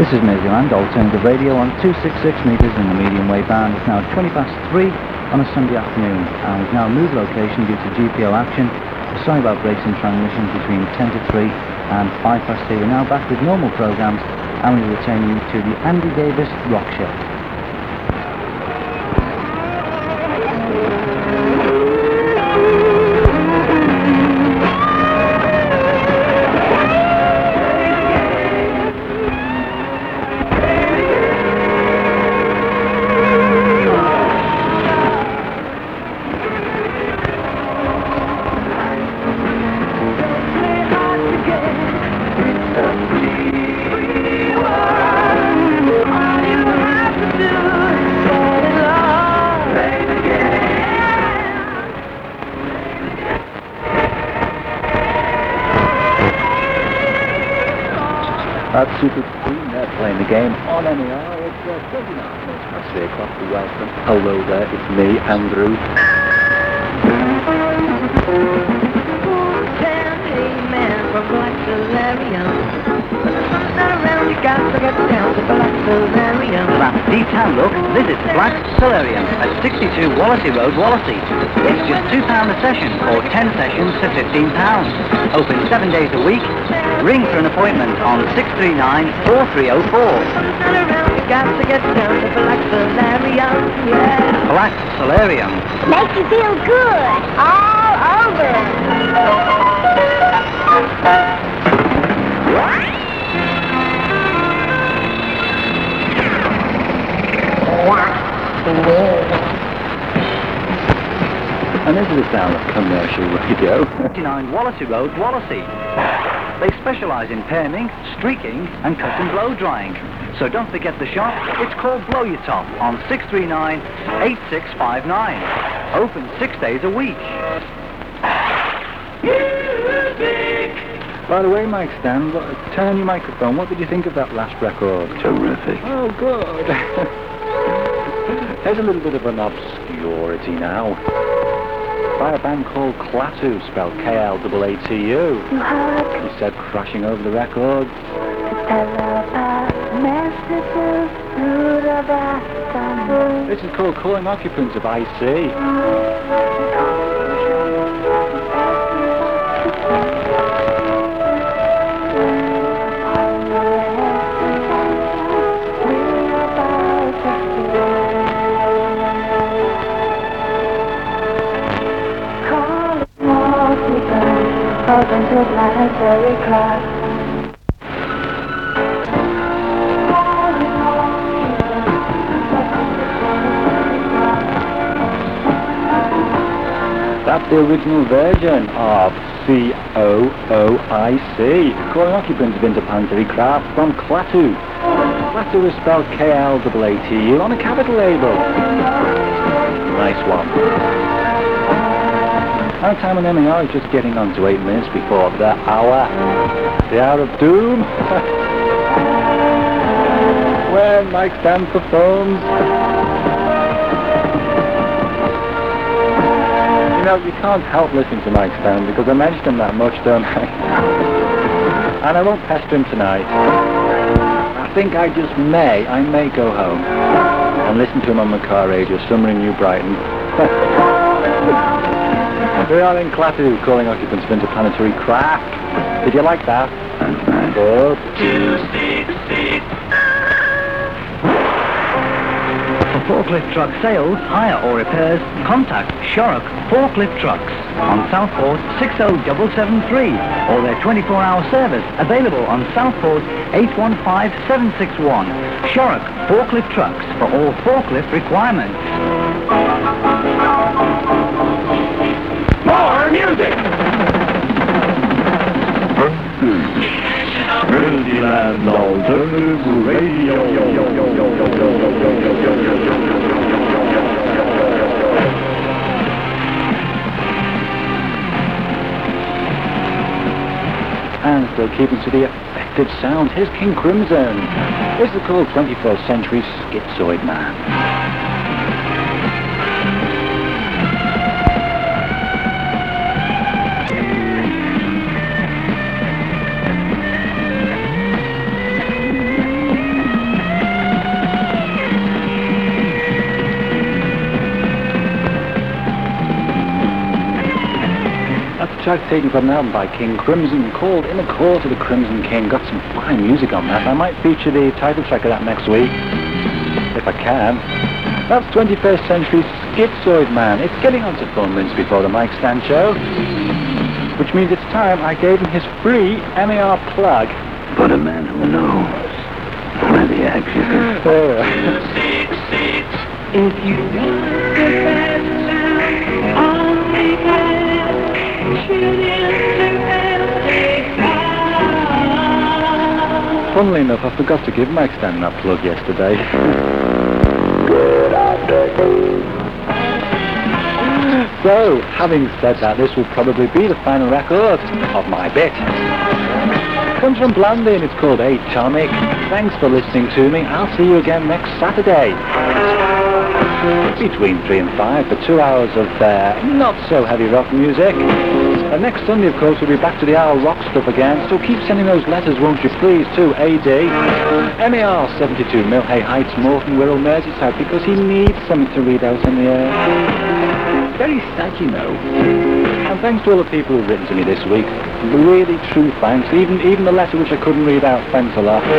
This is Merseyland Alternative Radio on 266 metres in the medium wave band. It's now 3:20 on a Sunday afternoon, and we've now moved location due to GPO action. Sorry about breaks in transmission between 10 to 3 and 2:05. We're now back with normal programmes, and we return you to the Andy Davis Rock Show. That's Super Queen there playing the game on NER. It's 29 minutes past 3 o'clock. Welcome. Hello there, it's me, Andrew. That D-Town look, visit Black Solarium at 62 Wallasey Road, Wallasey. It's just £2 a session, or 10 sessions for £15. Open 7 days a week. Ring for an appointment on 639-4304. Black Solarium. Makes you feel good all over. And this is the sound of commercial radio. 59 Wallasey Road, Wallasey. They specialise in perming, streaking and custom blow drying. So don't forget the shop. It's called Blow Your Top on 639-8659. Open 6 days a week. By the way, Mike Stan, turn on your microphone. What did you think of that last record? Terrific. Oh, good. There's a little bit of an obscurity now. By a band called Klaatu, spelled K-L-A-A-T-U. He said crashing over the record. This is called Calling Occupants of IC. Into planetary cloud. That's the original version of C-O-O-I-C, Calling Occupants of Interplanetary Craft from Klaatu. Klaatu is spelled K-L-A-A-T-U on a capital label. Nice one. Our time on NER is just getting on to 8 minutes before the hour of doom. When Mike Stan performs. You know, you can't help listening to Mike Stan because I mentioned him that much, don't I? And I won't pester him tonight. I think I may go home and listen to him on my car radio somewhere in New Brighton. We are in Klaatu, Calling Occupants of Interplanetary Craft. Did you like that? Good. 266. For forklift truck sales, hire or repairs, contact Shorrock Forklift Trucks on Southport 60773 or their 24-hour service available on Southport 815761. Shorrock Forklift Trucks for all forklift requirements. More music! Merseyland Alternative Radio. And still keeping to the effective sound, here's King Crimson. This is called 21st Century Schizoid Man. track taken from an album by King Crimson called In a Court of the Crimson King. Got some fine music on that. I might feature the title track of that next week, if I can. That's 21st Century Schizoid Man. It's getting on to 4 minutes before the Mike Stan show, which means it's time I gave him his free MAR plug. But a man who knows where the action is. If you want the best sound on the planet, tune in to MTV. Funnily enough, I forgot to give Mike Stan that plug yesterday. So, having said that, this will probably be the final record of my bit. Comes from Blandy and it's called Atomic. Thanks for listening to me. I'll see you again next Saturday, between 3 and 5, for 2 hours of not so heavy rock music. And next Sunday, of course, we'll be back to the hour rock stuff again. So keep sending those letters, won't you please, to AD, MAR 72, Millhay Heights, Morton, Wirral, Merseyside, because he needs something to read out in the air. Very sad, you know. And thanks to all the people who've written to me this week. Really true thanks. Even the letter which I couldn't read out. Thanks a lot.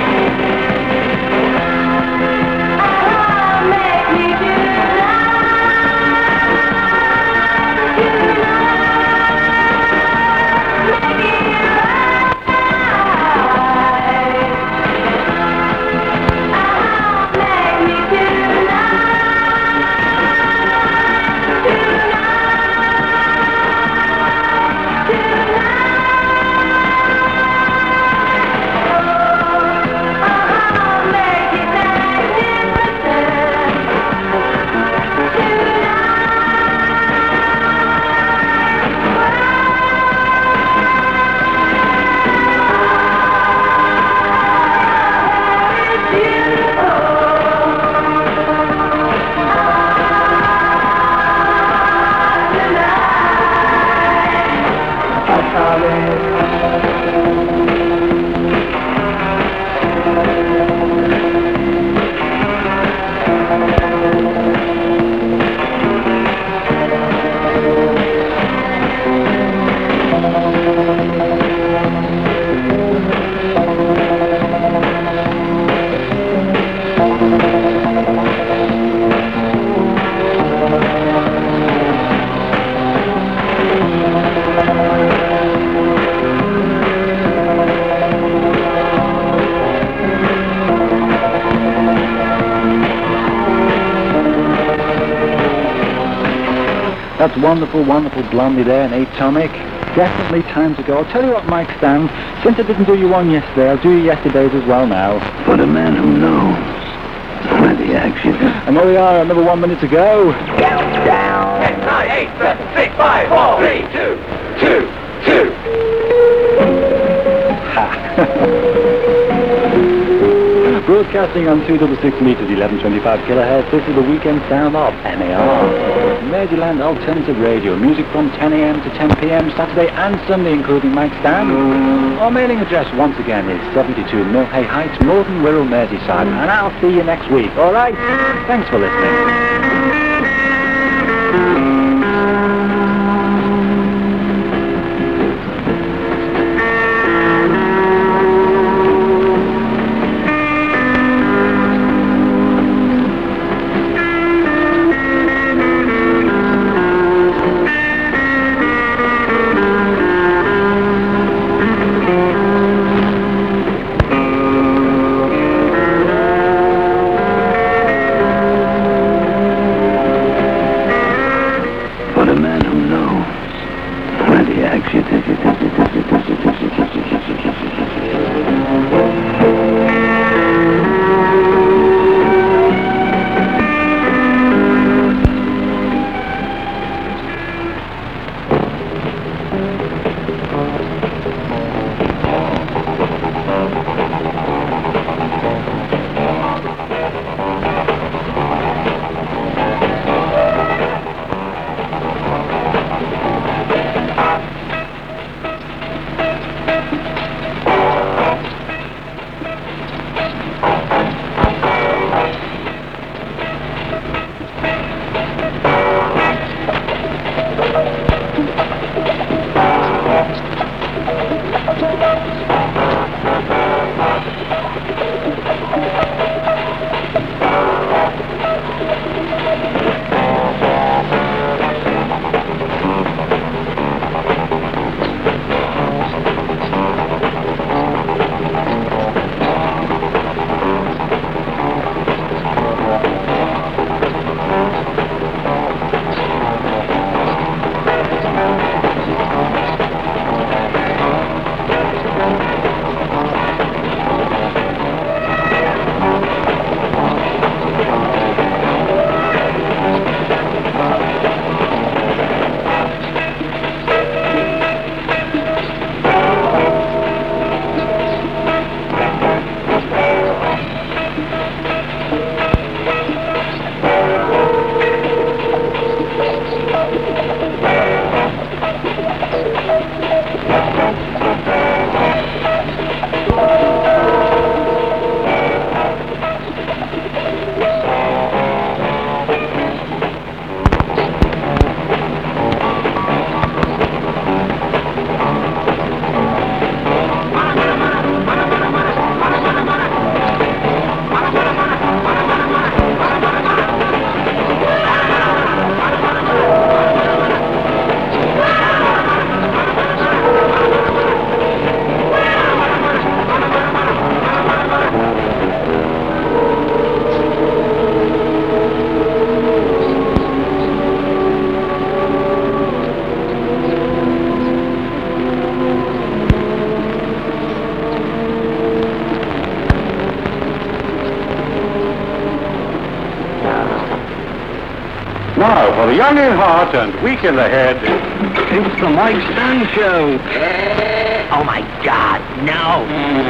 That's wonderful, wonderful Blondie there and Atomic. Definitely time to go. I'll tell you what, Mike Stan, since I didn't do you one yesterday, I'll do you yesterday's as well now. But a man who knows where the action is. And there we are, another 1 minute to go. Countdown! 10, 9, 8, 7, 6, 5, 4, 3, 2, 2, 2. Ha! Broadcasting on 266 meters, 1125 kilohertz. This is the weekend sound of MAR. Merseyland Alternative Radio. Music from 10 a.m. to 10 p.m. Saturday and Sunday, including Mike Stan. Our mailing address, once again, is 72 Millhay Heights, Morton, Wirral, Merseyside. And I'll see you next week, all right? Thanks for listening. Now, for the young in heart and weak in the head, It's the Mike Stan Show. Oh my God, no!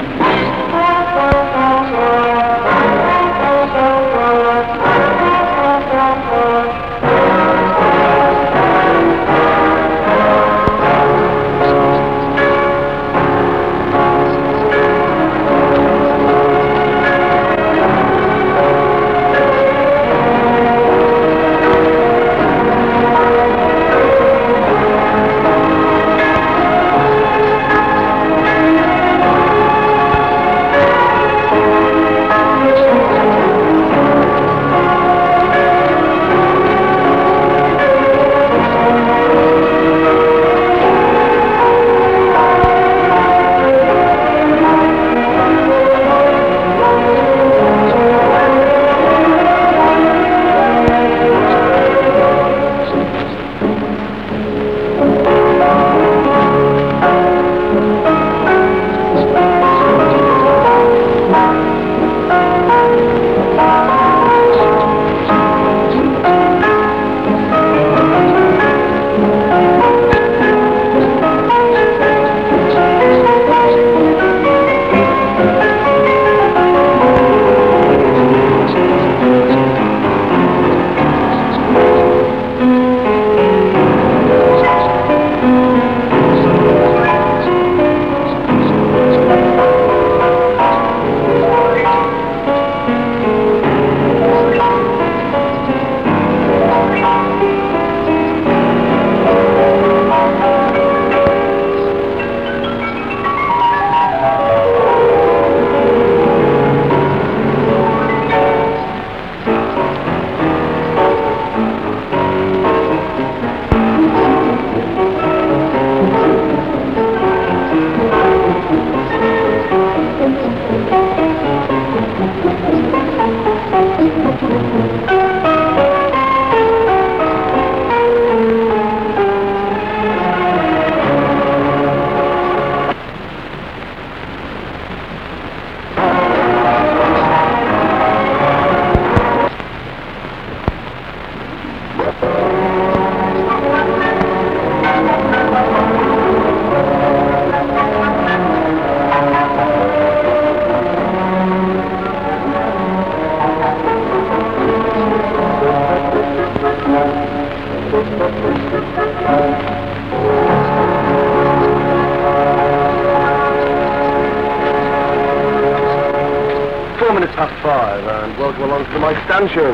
Past 5, and welcome along to the Mike Stan Show.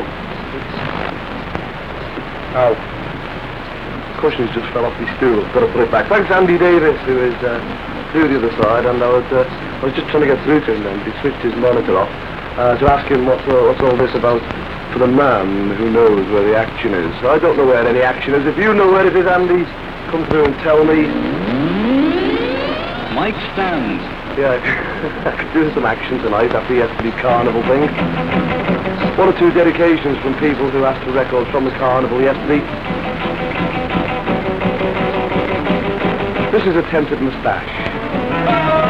Oh, cushion's just fell off his stool. Got to put it back. Thanks, Andy Davis, who is through the other side, and I was just trying to get through to him then. He switched his monitor off to ask him what's all this about for the man who knows where the action is. I don't know where any action is. If you know where it is, Andy, come through and tell me. Mike Stan. Yeah, I could do some action tonight after yesterday's carnival thing. 1 or 2 dedications from people who asked for records from the carnival yesterday. This is Attempted Moustache.